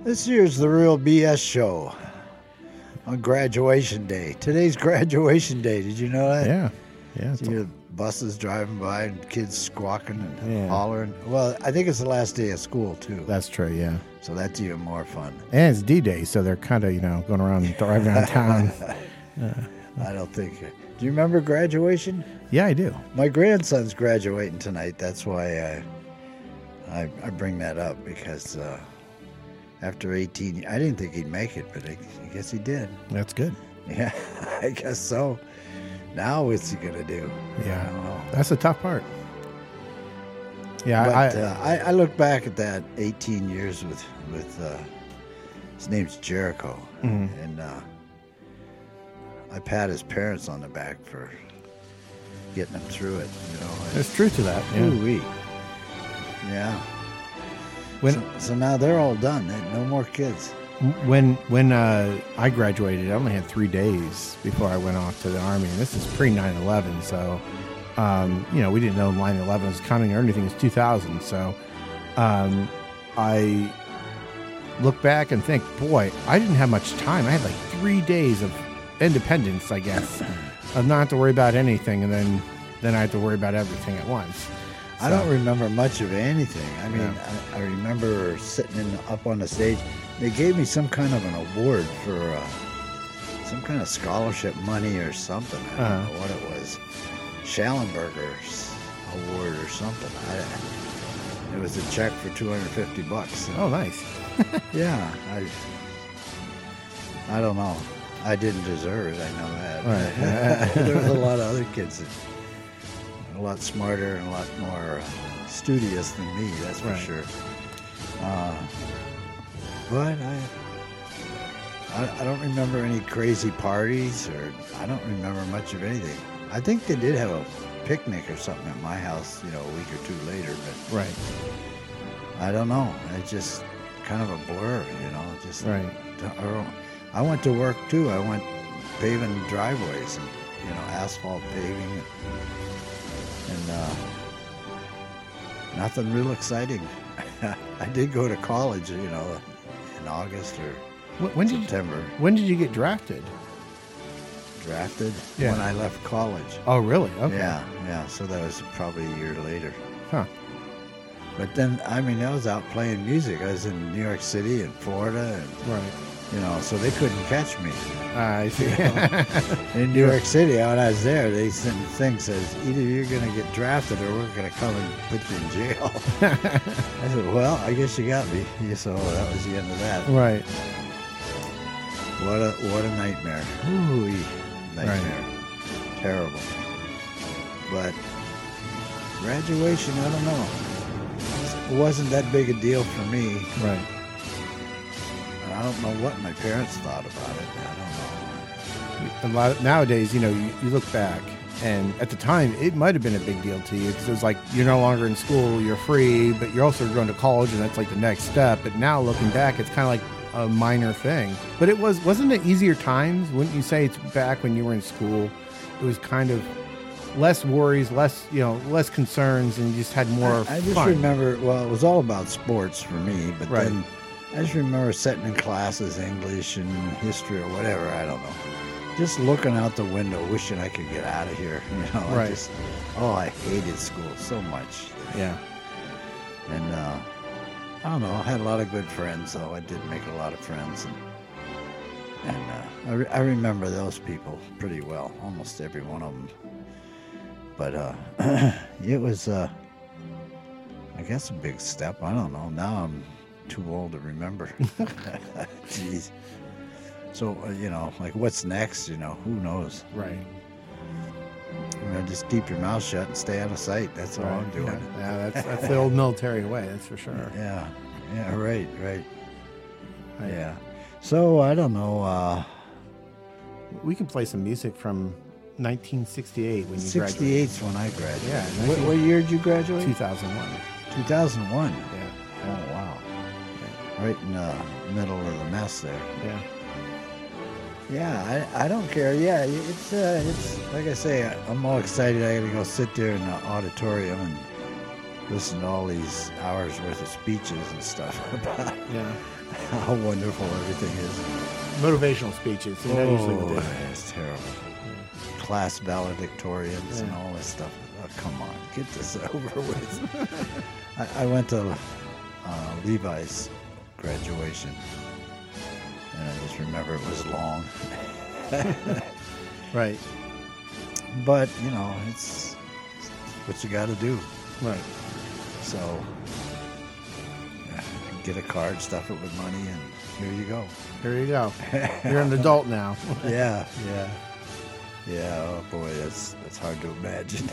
This year's the Real BS Show on graduation day. Today's graduation day. Did you know that? Yeah. Yeah. You hear buses driving by and kids squawking and hollering. Well, I think it's the last day of school, too. That's true, yeah. So that's even more fun. And it's D-Day, so they're kind of, going around and driving around town. I don't think... Do you remember graduation? Yeah, I do. My grandson's graduating tonight. That's why I bring that up, because after 18... I didn't think he'd make it, but I guess he did. That's good. Yeah, I guess so. Now what's he going to do? Yeah, I don't know. That's the tough part. Yeah, but I look back at that 18 years with his name's Jericho, and I pat his parents on the back for getting him through it. There's truth to that. Ooh-wee. Yeah. So now they're all done. No more kids. When I graduated, I only had 3 days before I went off to the Army, and this is pre 9/11. So, we didn't know 9/11 was coming or anything. It was 2000. So, I look back and think, boy, I didn't have much time. I had like 3 days of independence, I guess, of not have to worry about anything, and then I had to worry about everything at once. So, I don't remember much of anything. I mean, I remember sitting up on the stage. They gave me some kind of an award for some kind of scholarship money or something. I don't know what it was. Schallenberger's award or something. It was a check for $250. Oh, nice. Yeah. I don't know. I didn't deserve it. I know that. Right. There was a lot of other kids that a lot smarter and a lot more studious than me, that's for sure. But I don't remember any crazy parties, or I don't remember much of anything. I think they did have a picnic or something at my house, a week or two later, but right. I don't know. It's just kind of a blur, just right. I went to work too. I went paving driveways and asphalt paving and nothing real exciting. I did go to college, in August or September. When did you get drafted? Drafted? Yeah. When I left college. Oh, really? Okay. Yeah. So that was probably a year later. Huh. But then, I was out playing music. I was in New York City and Florida, and right. So they couldn't catch me. I see. In New York City, when I was there, they sent a thing says, either you're going to get drafted or we're going to come and put you in jail. I said, well, I guess you got me. So that was the end of that. Right. What a nightmare. Ooh, nightmare. Right. Terrible. But graduation, I don't know. It wasn't that big a deal for me. Right. I don't know what my parents thought about it. I don't know. Nowadays, you look back, and at the time, it might have been a big deal to you, because it was like, you're no longer in school, you're free, but you're also going to college, and that's like the next step. But now, looking back, it's kind of like a minor thing. But wasn't it easier times? Wouldn't you say it's back when you were in school? It was kind of less worries, less concerns, and you just had more I just fun. remember, it was all about sports for me, but right. then I just remember sitting in classes, English and history or whatever, I don't know. Just looking out the window, wishing I could get out of here. Right. I hated school so much. Yeah. And I don't know, I had a lot of good friends, though. I did make a lot of friends. And I remember those people pretty well, almost every one of them. But it was, I guess, a big step. I don't know. Now I'm too old to remember. Jeez. So, like what's next, who knows? Right. Just keep your mouth shut and stay out of sight. That's all I'm doing. Yeah, that's the old military way, that's for sure. Yeah, right. Yeah. So, I don't know. We can play some music from 1968 when you 68's when I graduated. Yeah. What year did you graduate? 2001. 2001? Yeah. Oh, wow. Yeah. Right in the middle of the mess there. Yeah. Yeah, I don't care. Yeah, it's like I say, I'm all excited. I got to go sit there in the auditorium and listen to all these hours worth of speeches and stuff about Yeah. how wonderful everything is. Motivational speeches. You know, usually with it. It's terrible. Class valedictorians and all this stuff. Oh, come on, get this over with. I went to Levi's graduation, and I just remember it was long. Right. But, you know, it's what you got to do. Right. So, get a card, stuff it with money, and here you go. There you go. You're an adult now. Yeah. Oh boy, that's hard to imagine.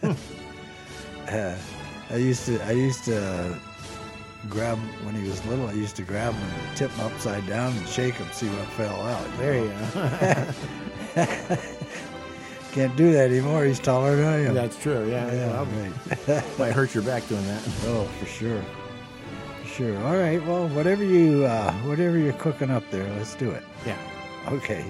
I used to grab, when he was little, I used to grab him and tip him upside down and shake him, see what fell out. There you go. Can't do that anymore. He's taller than I am. That's true. Yeah. Yeah, Right. Might hurt your back doing that. Oh, for sure. For sure. All right. Well, whatever you're cooking up there, let's do it. Yeah. Okay.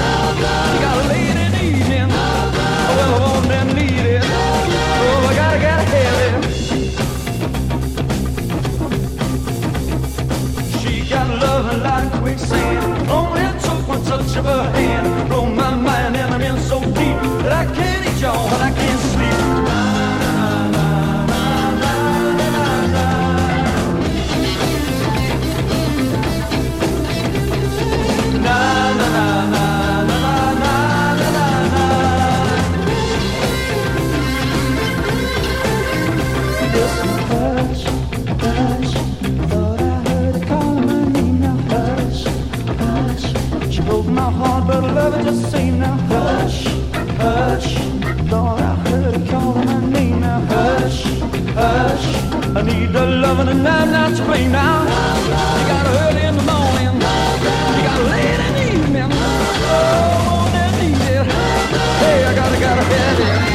Well, I want and need it. Oh, I gotta quicksand. Only it took one touch of her hand. Blow my mind and I'm in so deep that I can't eat y'all, but I can't sleep. My heart, but love it just saying now, hush, hush. Thought I heard her calling my name now, hush, hush. I need the loving and I'm not to blame now. You got her early in the morning, you got her late in the evening. Oh, I need it. Hey, I gotta have it.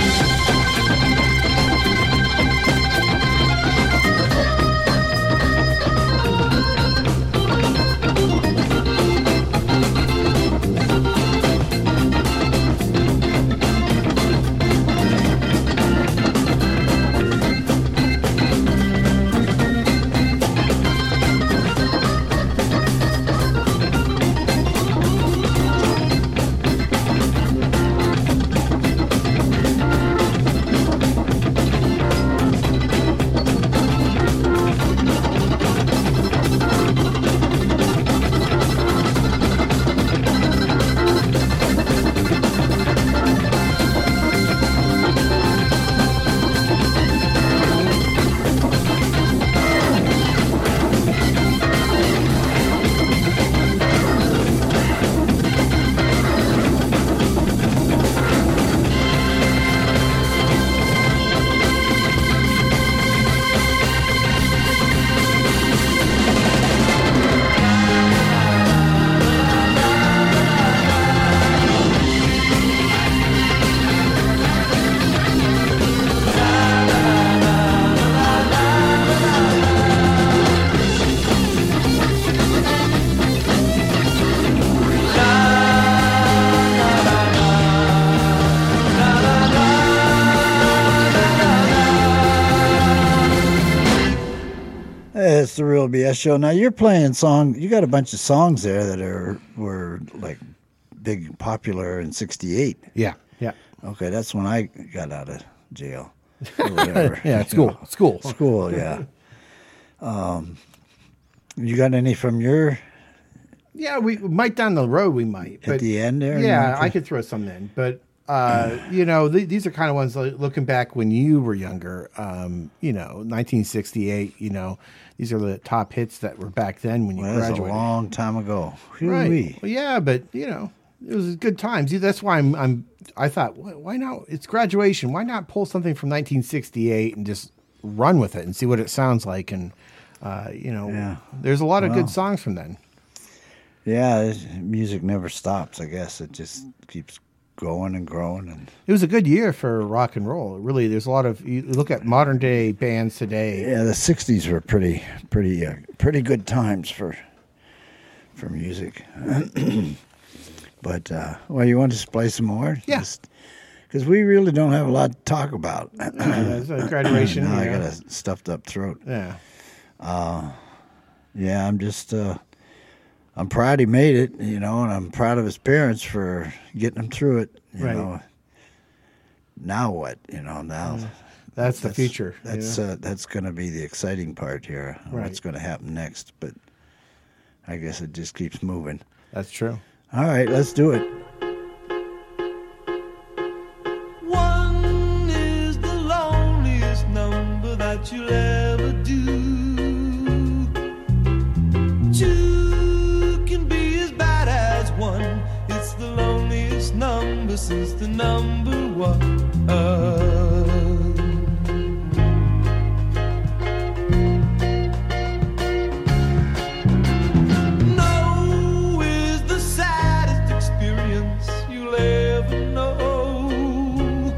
It's the Real BS Show. Now you're playing song. You got a bunch of songs there that were like big popular in '68. Yeah, yeah. Okay, that's when I got out of jail. Or whatever. Yeah, school. Yeah. You got any from your? Yeah, we might down the road. We might at the end there. Yeah, I could throw some in, but. These are kind of ones like, looking back when you were younger, 1968, these are the top hits that were back then when you graduated. That's a long time ago. Right. Well, yeah, but, it was good times. That's why I thought, why not? It's graduation. Why not pull something from 1968 and just run with it and see what it sounds like? And, there's a lot of good songs from then. Yeah, music never stops, I guess. It just keeps going and growing, and it was a good year for rock and roll. Really, there's a lot of, you look at modern day bands today. Yeah, the '60s were pretty good times for music. But you want to play some more? Yeah, because we really don't have a lot to talk about. There's a graduation. Now I got a stuffed up throat. Yeah. I'm just. I'm proud he made it, and I'm proud of his parents for getting him through it. You know. Now what? Now that's the future. That's going to be the exciting part here. Right. What's going to happen next? But I guess it just keeps moving. That's true. All right, let's do it. One is the loneliest number that you'll ever do. It's the loneliest number since the number one. No is the saddest experience you'll ever know.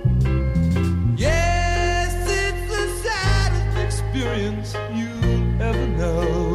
Yes, it's the saddest experience you'll ever know.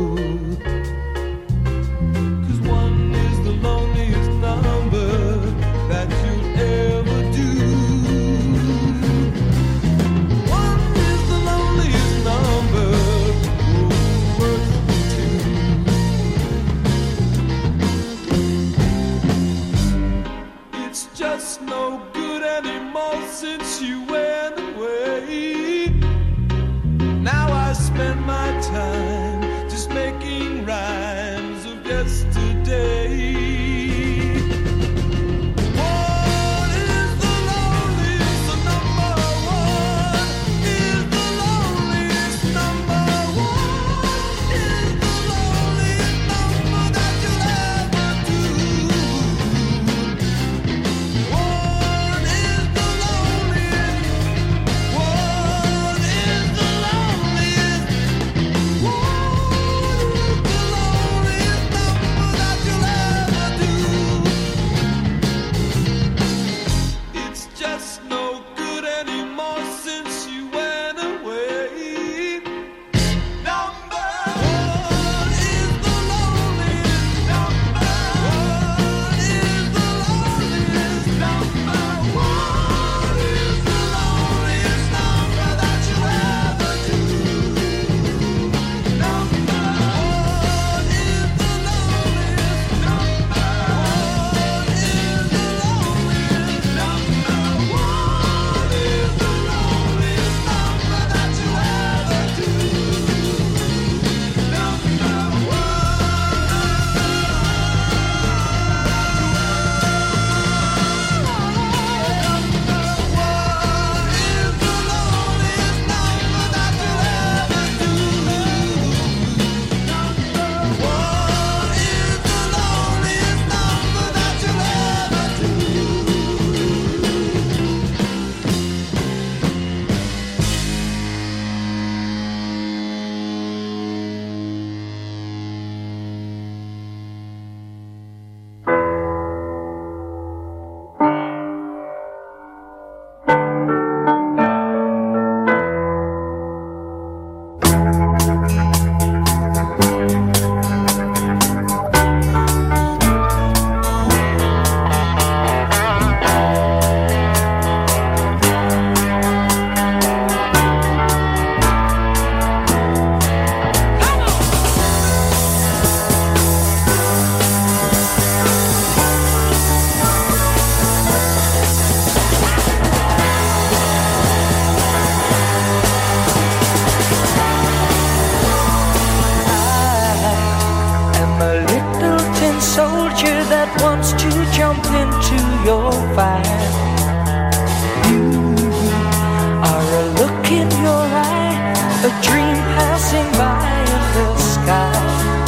that wants to jump into your fire. You are a look in your eye, a dream passing by in the sky.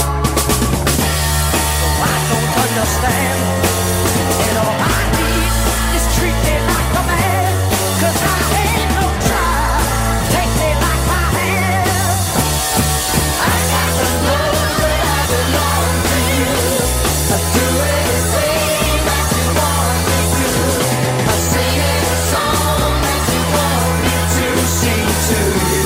I don't understand, and all I need is treat me like a man, 'cause I ain't no child, take me like I am. I got to know that I belong to you, I do anything that you want me to, I sing any song that you want me to sing to you.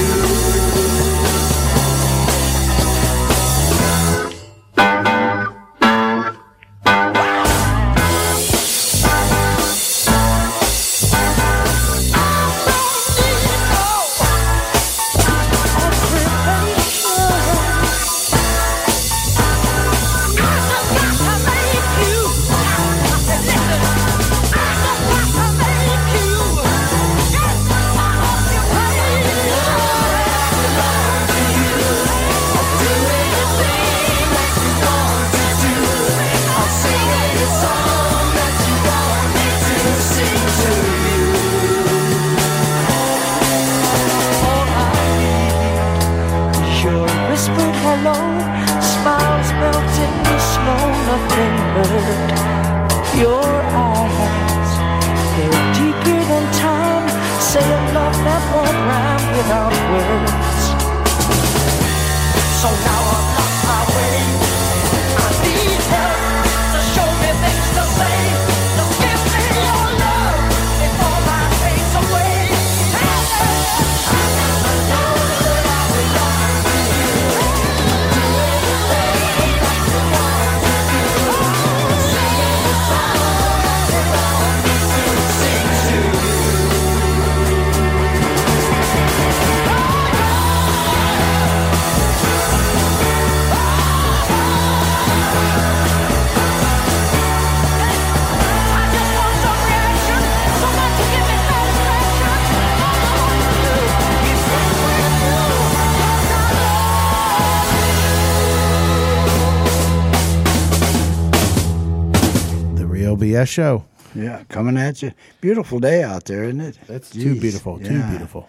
LBS show. Yeah, coming at you. Beautiful day out there, isn't it? That's too beautiful. Too beautiful.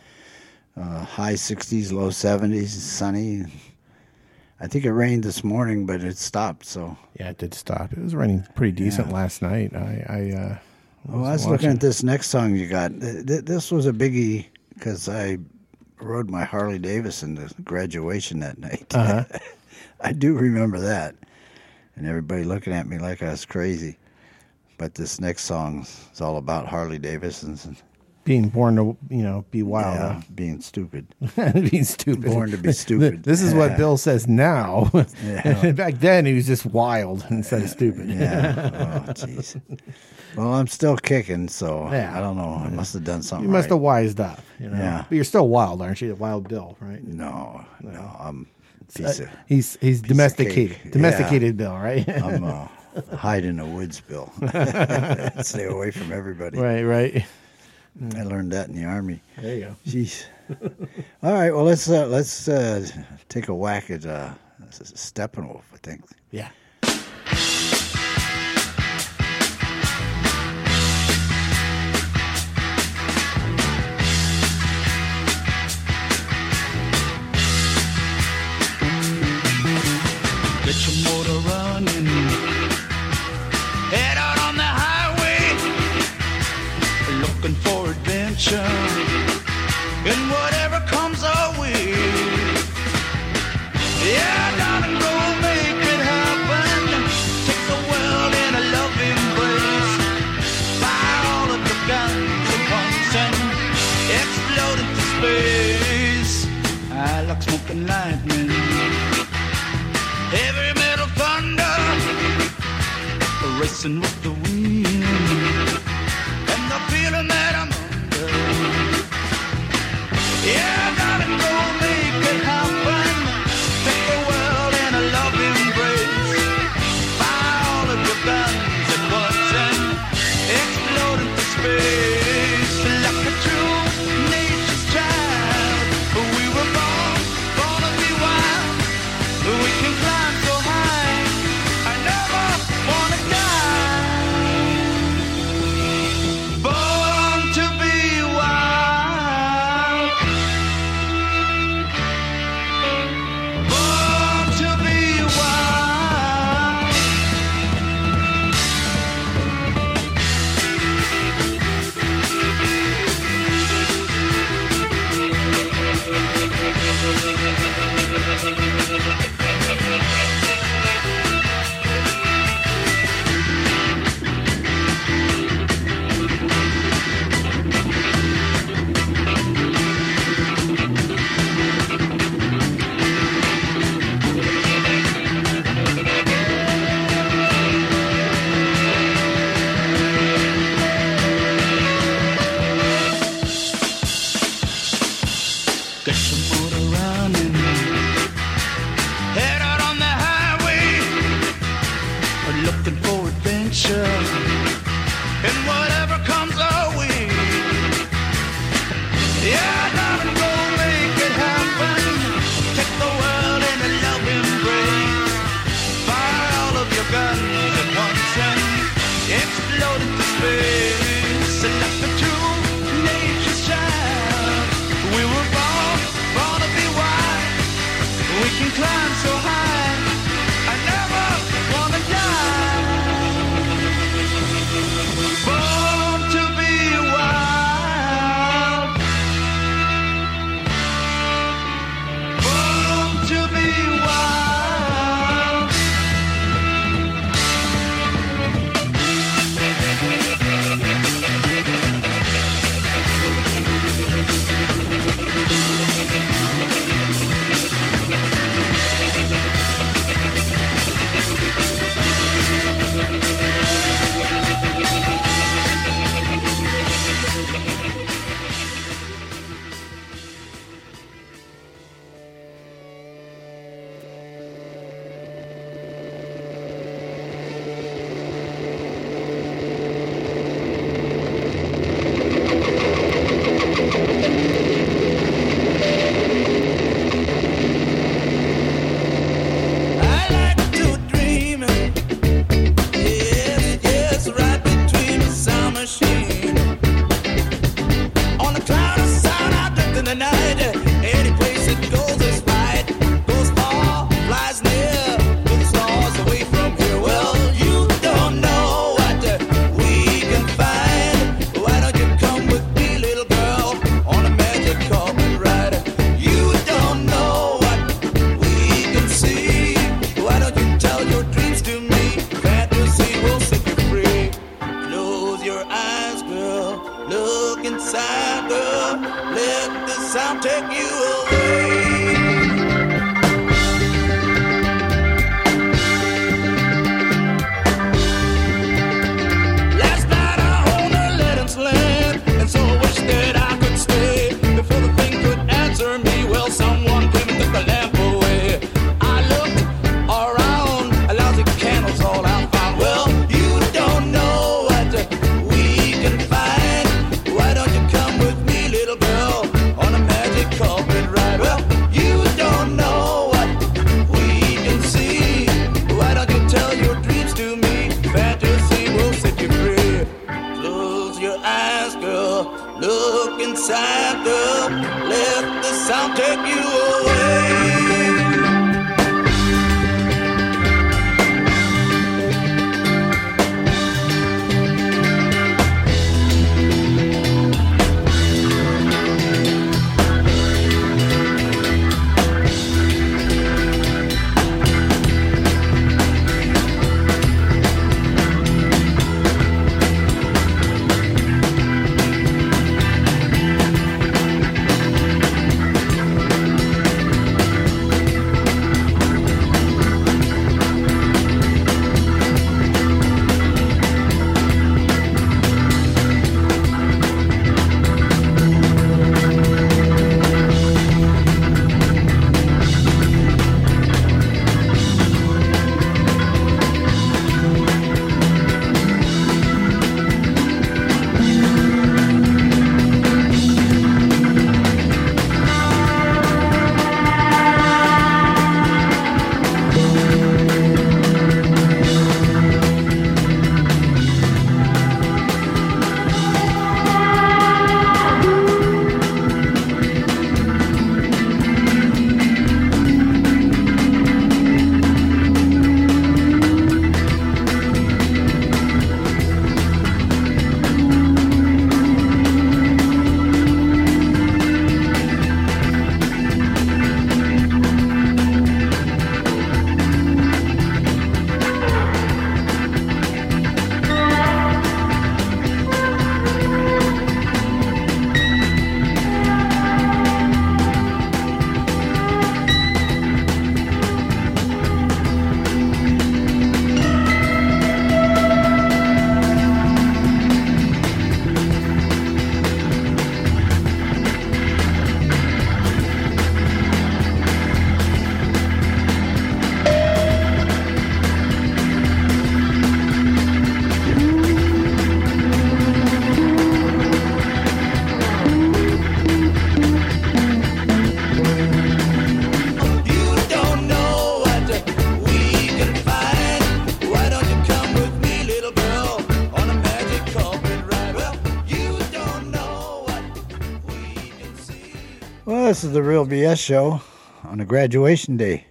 High 60s, low 70s, sunny. I think it rained this morning, but it stopped. So yeah, it did stop. It was raining pretty decent last night. I was looking at this next song you got. This was a biggie because I rode my Harley Davidson to graduation that night. Uh-huh. I do remember that, and everybody looking at me like I was crazy. But this next song is all about Harley Davidsons and being born to, be wild. Yeah, being stupid. Being stupid. Born to be stupid. This is what Bill says now. Yeah. Back then, he was just wild instead of stupid. Yeah. Oh, jeez. Well, I'm still kicking, so yeah. I don't know. I must have done something You must right. have wised up. Yeah. But you're still wild, aren't you? Wild Bill, right? No. I'm a piece of... He's domesticated. cake. Domesticated Bill, right? I'm hide in the woods, Bill. Stay away from everybody. Right. I learned that in the Army. There you go. Jeez. All right. Well, let's take a whack at Steppenwolf, I think. Yeah. Get your motor running. Head out on the highway, looking for adventure, and whatever comes our way. Yeah, darling, go make it happen. Take the world in a loving embrace. Fire all of the guns at once and explode into space. I like smoking lightning, heavy metal thunder, racing with the wind, and the feeling that I'm under. Yeah, darling, go make it happen. Take the world in a loving embrace. Fire all of your guns at once and explode into space. Like a true nature's child, we were born to be wild. We can climb so high, I never wanna die. Got your motor running, head out on the highway, looking for adventure, and whatever comes our way. Yeah, darling, go make it happen. Take the world in a loving embrace. Fire all of your guns at once and explode into space. And let the true nature's child. We were born to be wild. We can climb so high. I never wanna die. Born to be wild. Born to be wild. I'll take you away. Last night I owned a Letton's land, and so I wish that I could stay. Before the thing could answer me, well, someone came and took the lamp away. I looked around, lousy candles all I found. Well, you don't know what we can find. Why don't you come with me, little girl, on a magic carpet ride? Well, you don't know what we can see. Why don't you tell your dreams to me? Fantasy will set you free. Close your eyes, girl. Look inside, girl. Let the sound take you away. is the Real BS show on a graduation day.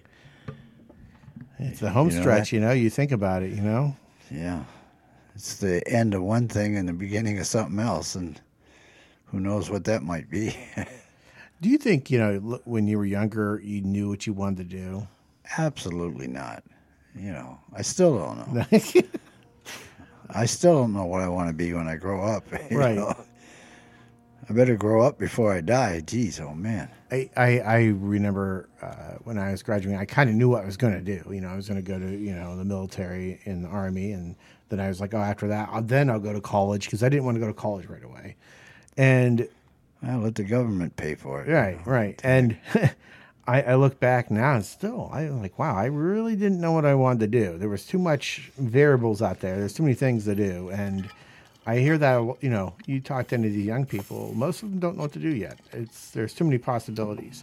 It's the home You know stretch, that? you think about it, Yeah. It's the end of one thing and the beginning of something else, and who knows what that might be. Do you think, when you were younger, you knew what you wanted to do? Absolutely not. I still don't know. I still don't know what I want to be when I grow up. you Right. know. I better grow up before I die. Jeez, oh man. I remember when I was graduating, I kind of knew what I was going to do. I was going to go to, the military in the Army. And then I was like, after that, I'll go to college because I didn't want to go to college right away. And I'll let the government pay for it. right. And I look back now and still, I'm like, wow, I really didn't know what I wanted to do. There was too much variables out there. There's too many things to do. And I hear that, you talk to any of the young people, most of them don't know what to do yet. There's too many possibilities.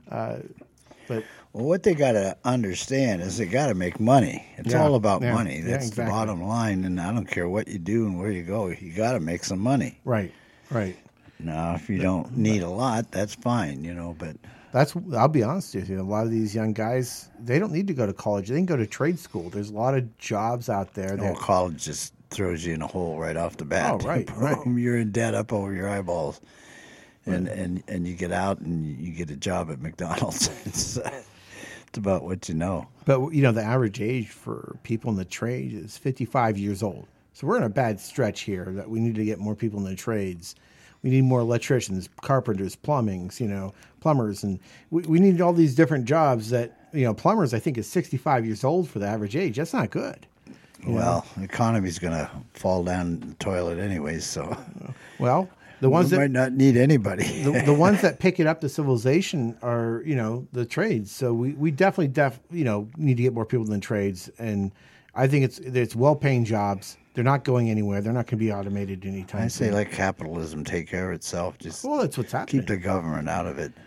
But Well, what they got to understand is they got to make money. It's all about money. That's exactly. the bottom line. And I don't care what you do and where you go. You got to make some money. right. Now, if you don't need a lot, that's fine, but I'll be honest with you. A lot of these young guys, they don't need to go to college. They can go to trade school. There's a lot of jobs out there. college just throws you in a hole right off the bat. Oh, right. Boom, you're in debt up over your eyeballs. And you get out and you get a job at McDonald's. It's about what you know. But, the average age for people in the trade is 55 years old. So we're in a bad stretch here that we need to get more people in the trades. We need more electricians, carpenters, plumbers, and we need all these different jobs that, plumbers, I think, is 65 years old for the average age. That's not good. Well, the economy's going to fall down the toilet anyways, so Well, the ones we that might not need anybody. the ones that pick it up to civilization are, the trades. So we definitely need to get more people in the trades. And I think it's well-paying jobs. They're not going anywhere. They're not going to be automated anytime I say soon. let capitalism take care of itself. Just Well, that's what's happening. keep the government out of it.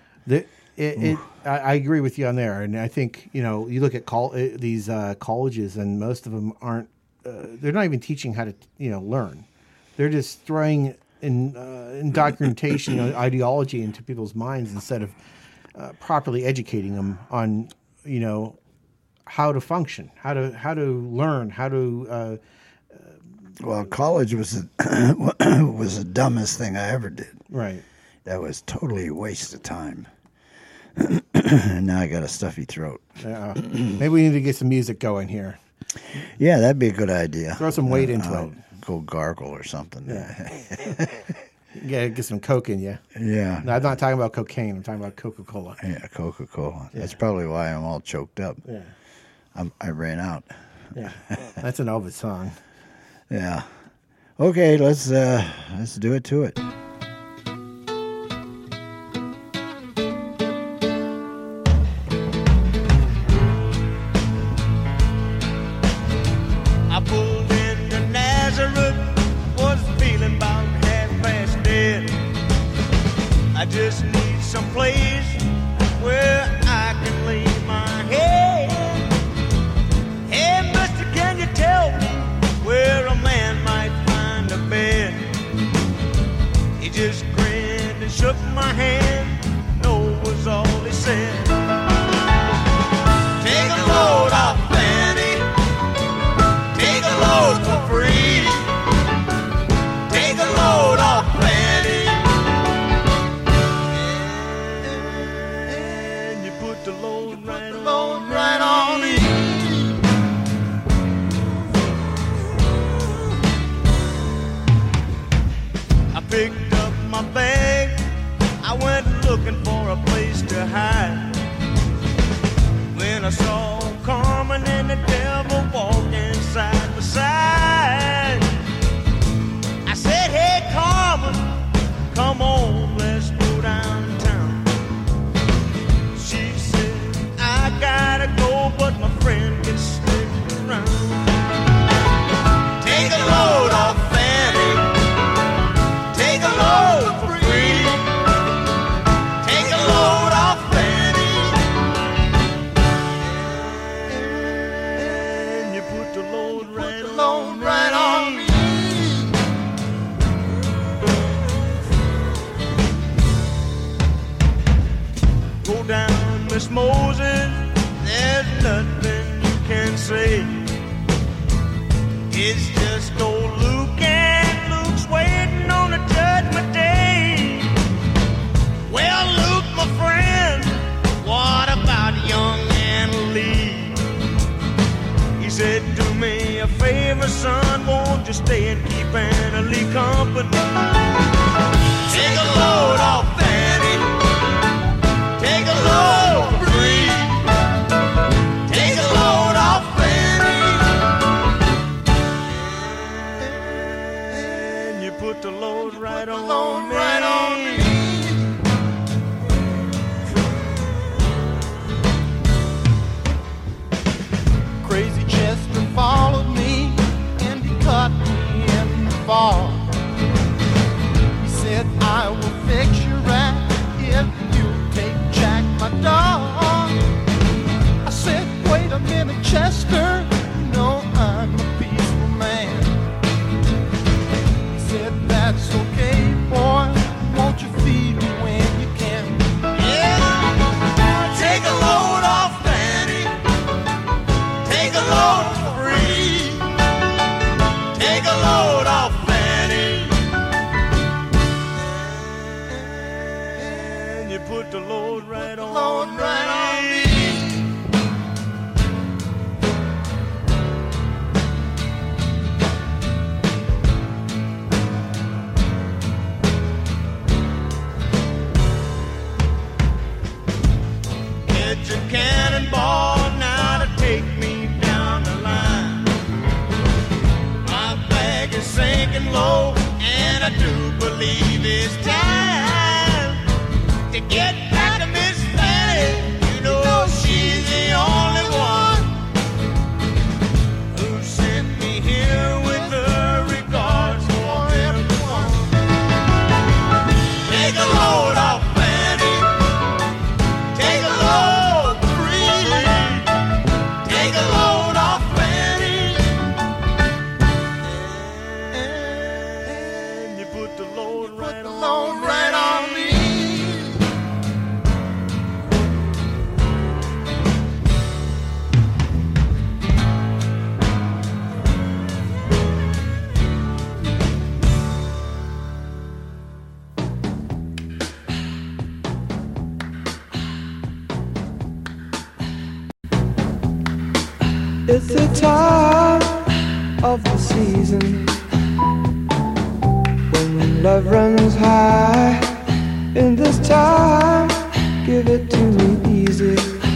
I agree with you on there. And I think, you look at these colleges and most of them aren't, they're not even teaching how to, learn. They're just throwing indoctrination, ideology into people's minds instead of properly educating them on, how to function, how to learn, how to. Well, college was was the dumbest thing I ever did. Right. That was totally a waste of time. And now I got a stuffy throat. Maybe we need to get some music going here. Yeah, that'd be a good idea. Throw some weight into it. Go gargle or something. Yeah, get some Coke in you. Yeah. No, I'm not talking about cocaine. I'm talking about Coca-Cola. Yeah, Coca-Cola. That's probably why I'm all choked up. Yeah. I ran out. Yeah. That's an Elvis song. Yeah. Okay, let's do it to it. I pulled into Nazareth, was feeling about half past dead. I just need some place where I can lay my head. Hey, mister, can you tell me where a man might find a bed? He just grinned and shook my hand. No was all he said. Take a load off, Fanny. Take a load for free. Take a load off, Fanny. And you put the load right on me. I picked up my bag. I went looking for a place to hide. When I saw Carmen and the devil walking side by side, I said, hey Carmen, come on, let's go downtown. She said, I Miss Moses, there's nothing you can say. It's just old Luke, and Luke's waiting on the judgment day. Well, Luke, my friend, what about young Anna Lee? He said, do me a favor, son, won't you stay and keep Anna Lee company? Take a load off Fanny, take a load free, take a load off Fanny, and you put the load right on me. Right on me. Crazy Chester followed me and he caught me in the fall. He said, I will fix your rat if you take Jack, my dog. I said, wait a minute, Chester, you know I'm a peaceful man. He said, that's okay, boy, won't you feed me when you can? Yeah, take a load off Fanny, take a load free, take a load off Fanny, and you put the load right on me. It's a cannonball now to take me down the line. My flag is sinking low, and I do believe it's time to get back to Miss Fanny. You know she's the only one who sent me here with her regards for everyone. Take a load off Fanny, take a load free, take a load off Fanny, and you put the load right on me. It's the time of the season when love runs high. In this time, give it to me easy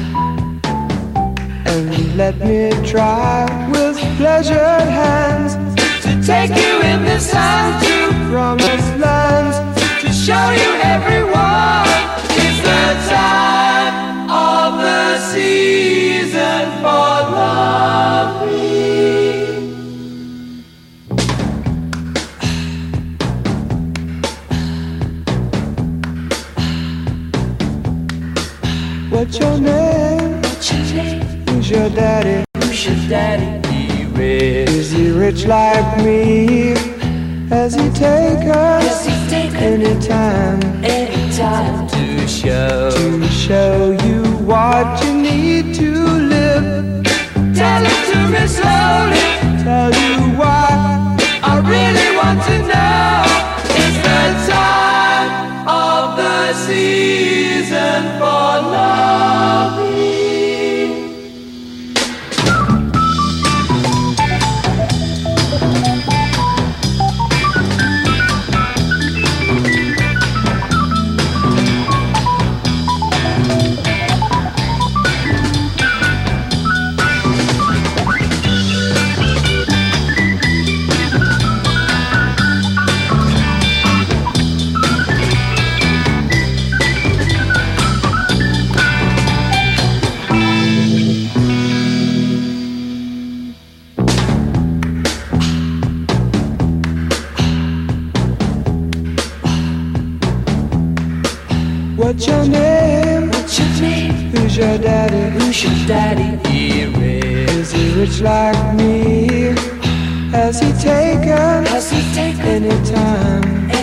and let me try with pleasured hands to take you in this time to promised lands, to show you everyone. It's the time of the season for loving. What's your name? What's your name? Who's your daddy? Who's your daddy? He rich. Is he rich like me? Has he take us anytime to show you what you need to live? Tell it to me slowly, tell you why I really want to know. It's the time of the season for loving. What's your name? What's your name? Who's your daddy? Who's your daddy? He rich. Is he rich like me? Has he taken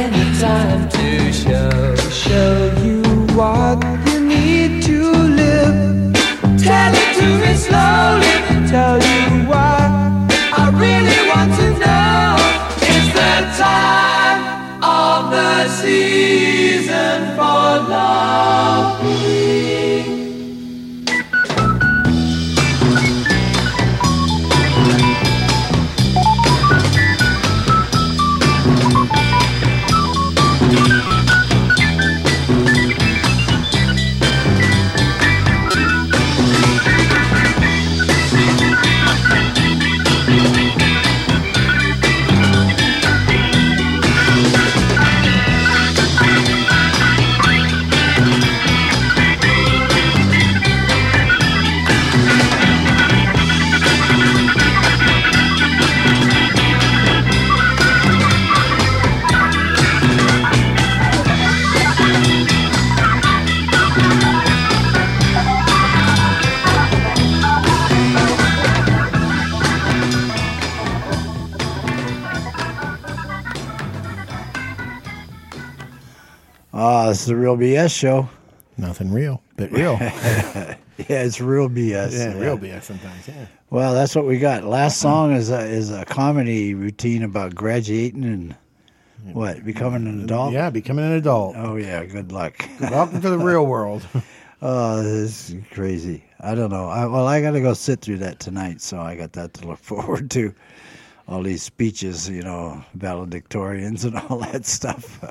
anytime to show you what you need to live? This is the Real BS show. Nothing real, but real. Yeah, it's Real BS. Yeah, real BS sometimes. Yeah. Well, that's what we got. Last song is a comedy routine about graduating and becoming an adult. Yeah, becoming an adult. Oh yeah, good luck. Welcome to the real world. Oh, this is crazy. I don't know. I got to go sit through that tonight, so I got that to look forward to. All these speeches, valedictorians and all that stuff.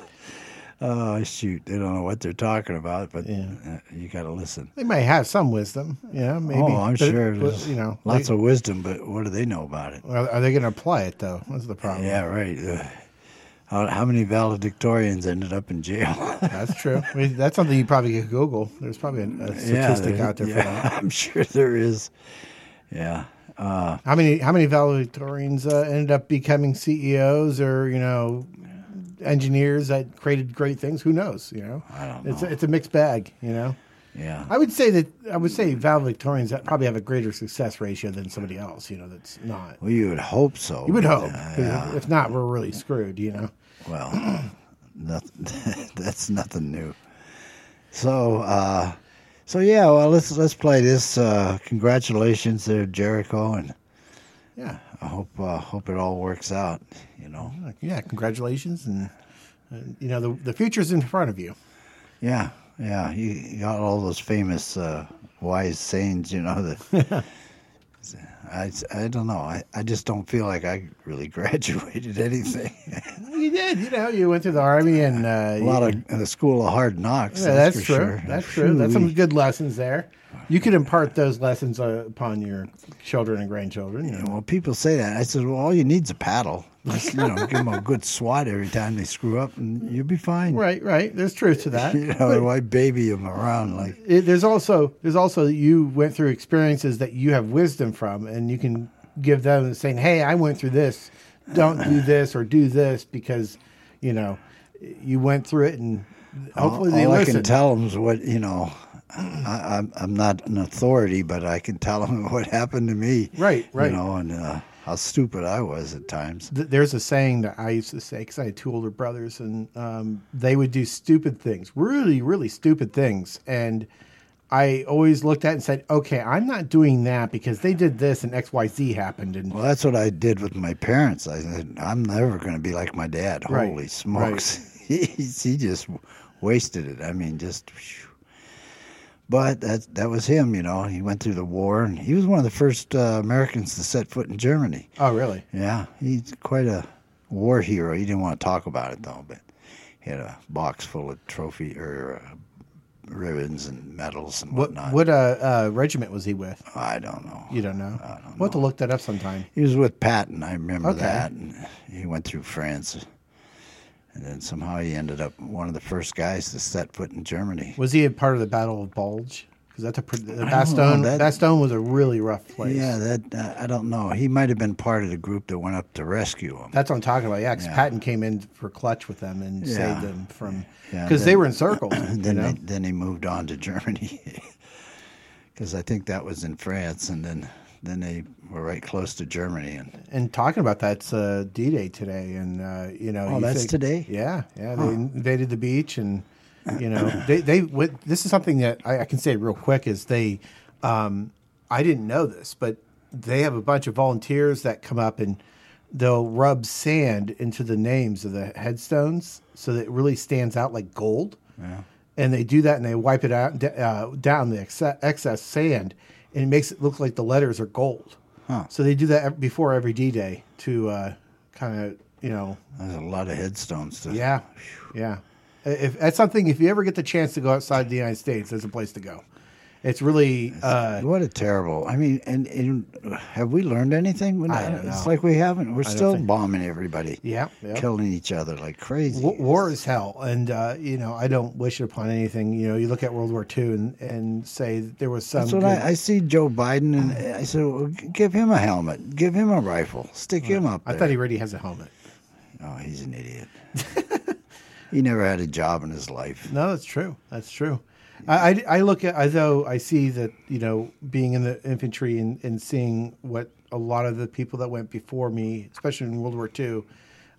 Oh, shoot. They don't know what they're talking about, but you got to listen. They may have some wisdom, maybe. Oh, I'm sure. But, lots of wisdom, but what do they know about it? Are they going to apply it, though? That's the problem. Yeah, right. How many valedictorians ended up in jail? That's true. I mean, that's something you probably could Google. There's probably a statistic out there for that. I'm sure there is. Yeah. How many valedictorians ended up becoming CEOs or engineers that created great things? Who knows? I don't know. It's a mixed bag. Yeah. I would say valedictorians that probably have a greater success ratio than somebody else. That's not. Well, you would hope so. You would hope. If not, we're really screwed. Well, that's nothing new. So yeah. Well, let's play this. Congratulations there, Jericho, and yeah, I hope it all works out. Yeah, congratulations, and the future's in front of you. Yeah, you got all those famous wise sayings. That I don't know. I just don't feel like I really graduated anything. You did. You went through the Army and a lot of the School of Hard Knocks. Yeah, that's true. For sure. That's true. That's some good lessons there. You could impart those lessons upon your children and grandchildren. Well, people say that. I said, well, all you need is a paddle. Just, give them a good swat every time they screw up, and you'll be fine. Right. There's truth to that. Why baby them around like? There's also you went through experiences that you have wisdom from, and you can give them saying, "Hey, I went through this. Don't do this or do this because, you went through it, and hopefully they listen." I can tell them is what I'm not an authority, but I can tell them what happened to me. Right. And how stupid I was at times. There's a saying that I used to say, because I had two older brothers, and they would do stupid things, really, really stupid things. And I always looked at it and said, okay, I'm not doing that because they did this and X, Y, Z happened. And well, that's what I did with my parents. I said, I'm never going to be like my dad. Right. Holy smokes. Right. He just wasted it. I mean, just... Whew. But that was him, He went through the war, and he was one of the first Americans to set foot in Germany. Oh, really? Yeah, he's quite a war hero. He didn't want to talk about it, though, but he had a box full of ribbons and medals and whatnot. What regiment was he with? I don't know. You don't know? I don't know. We'll have to look that up sometime. He was with Patton. I remember that. And he went through France. And then somehow he ended up one of the first guys to set foot in Germany. Was he a part of the Battle of Bulge? Because that's Bastogne. Bastogne was a really rough place. Yeah, I don't know. He might have been part of the group that went up to rescue him. That's what I'm talking about. Yeah, because Patton came in for clutch with them and saved them from because they were encircled. Then he moved on to Germany because I think that was in France, and then they were right close to Germany. And talking about that's D-Day today, and that's today. Yeah. They invaded the beach, and they this is something that I can say real quick is they. I didn't know this, but they have a bunch of volunteers that come up and they'll rub sand into the names of the headstones so that it really stands out like gold. Yeah. And they do that, and they wipe it out down the excess sand. And it makes it look like the letters are gold. Huh. So they do that before every D-Day to kind of, There's a lot of headstones. Yeah. If that's something, if you ever get the chance to go outside the United States, there's a place to go. It's really... what a terrible... I mean, and have we learned anything? I don't know. It's like we haven't. We're still bombing everybody. Yeah. Killing each other like crazy. War is hell. And, I don't wish it upon anything. You look at World War II and say there was some... That's what I see Joe Biden, and I said, well, give him a helmet. Give him a rifle. Stick him up there. I thought he already has a helmet. Oh, he's an idiot. He never had a job in his life. No, that's true. I look at, although I see that, being in the infantry and seeing what a lot of the people that went before me, especially in World War II,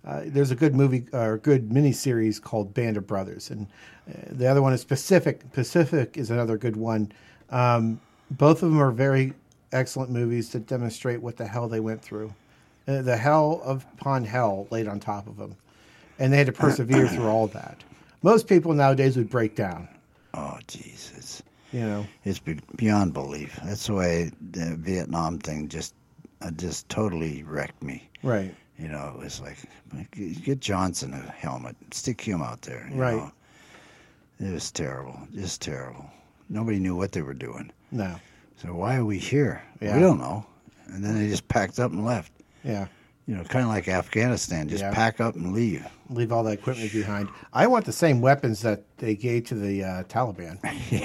There's a good movie or good miniseries called Band of Brothers, and the other one is Pacific. Pacific is another good one. Both of them are very excellent movies that demonstrate what the hell they went through. The hell upon hell laid on top of them. And they had to persevere through all that. Most people nowadays would break down. Oh, Jesus. It's beyond belief. That's the way the Vietnam thing just totally wrecked me. Right. It was like, get Johnson a helmet. Stick him out there. Right. Know? It was terrible. Just terrible. Nobody knew what they were doing. No. So why are we here? Yeah. We don't know. And then they just packed up and left. Yeah. Kind of like Afghanistan. Just pack up and leave. Leave all that equipment behind. I want the same weapons that they gave to the Taliban.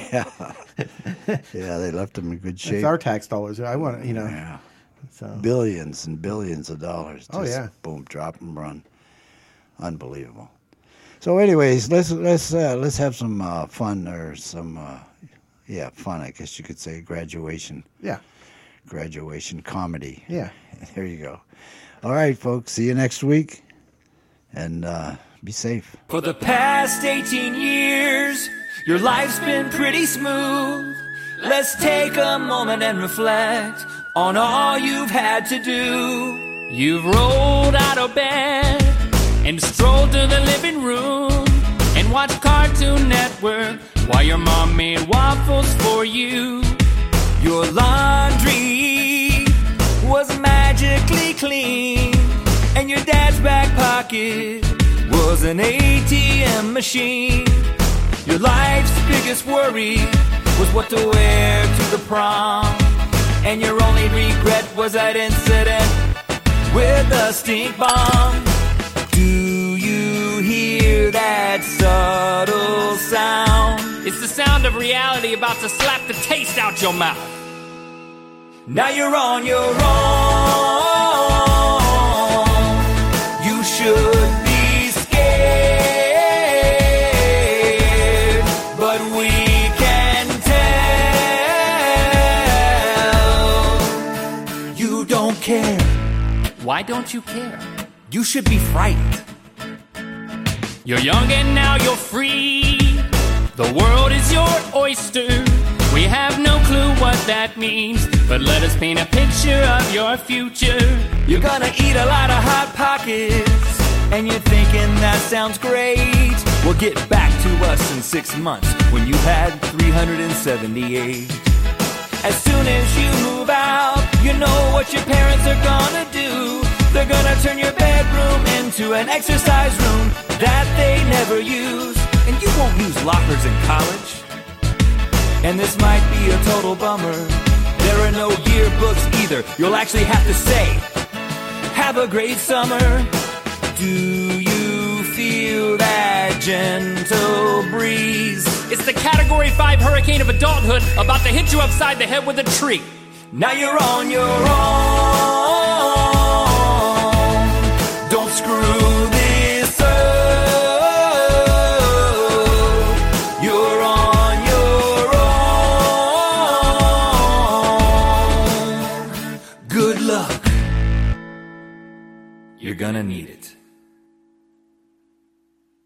Yeah, they left them in good shape. It's our tax dollars. I want, Yeah. So. Billions and billions of dollars. Just boom, drop and run. Unbelievable. So, anyways, let's have some fun or some fun. I guess you could say graduation. Yeah. Graduation comedy. Yeah. There you go. All right, folks. See you next week, and be safe. For the past 18 years, your life's been pretty smooth. Let's take a moment and reflect on all you've had to do. You've rolled out of bed and strolled to the living room and watched Cartoon Network while your mom made waffles for you. Your laundry was magically clean, and your dad's back pocket was an ATM machine. Your life's biggest worry was what to wear to the prom, and your only regret was that incident with the stink bomb. Do you hear that subtle sound? It's the sound of reality about to slap the taste out your mouth. Now you're on your own. You should be scared, but we can tell you don't care. Why don't you care? You should be frightened. You're young and now you're free. The world is your oyster. We have no clue what that means, but let us paint a picture of your future. You're gonna eat a lot of Hot Pockets, and you're thinking that sounds great. Well, get back to us in 6 months when you've had 378. As soon as you move out, you know what your parents are gonna do. They're gonna turn your bedroom into an exercise room that they never use. And you won't use lockers in college. And this might be a total bummer. There are no yearbooks either. You'll actually have to say, have a great summer. Do you feel that gentle breeze? It's the Category 5 hurricane of adulthood about to hit you upside the head with a tree. Now you're on your own. Don't screw this up. You're on your own. Good luck. You're gonna need it.